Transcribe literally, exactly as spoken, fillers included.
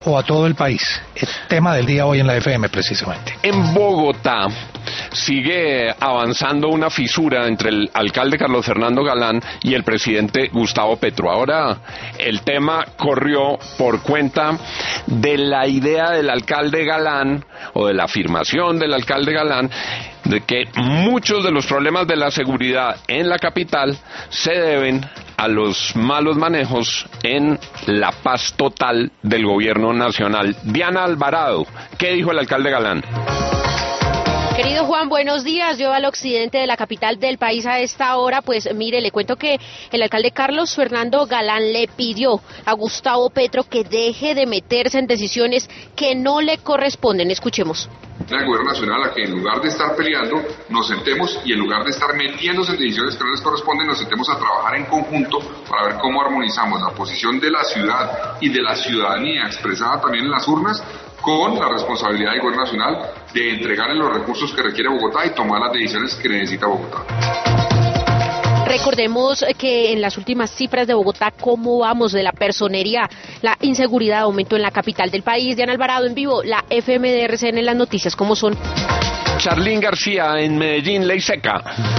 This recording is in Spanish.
o a todo el país? El tema del día hoy en la F M, precisamente. En Bogotá sigue avanzando una fisura entre el alcalde Carlos Fernando Galán y el presidente Gustavo Petro. Ahora el tema corrió por cuenta de la idea del alcalde Galán, o de la afirmación del alcalde Galán, de que muchos de los problemas de la seguridad en la capital se deben a los malos manejos en la paz total del gobierno nacional. Diana Alvarado, ¿qué dijo el alcalde Galán? Querido Juan, buenos días. Yo al occidente de la capital del país a esta hora, pues mire, le cuento que el alcalde Carlos Fernando Galán le pidió a Gustavo Petro que deje de meterse en decisiones que no le corresponden. Escuchemos. El gobierno nacional a que en lugar de estar peleando nos sentemos y en lugar de estar metiéndose en decisiones que no les corresponden, nos sentemos a trabajar en conjunto para ver cómo armonizamos la posición de la ciudad y de la ciudadanía expresada también en las urnas con la responsabilidad del gobierno nacional de entregarle los recursos que requiere Bogotá y tomar las decisiones que necesita Bogotá. Recordemos que en las últimas cifras de Bogotá, cómo vamos de la personería, la inseguridad aumentó en la capital del país. Diana Alvarado en vivo, la F M de R C N en las noticias, ¿cómo son? Charlín García en Medellín, ley seca.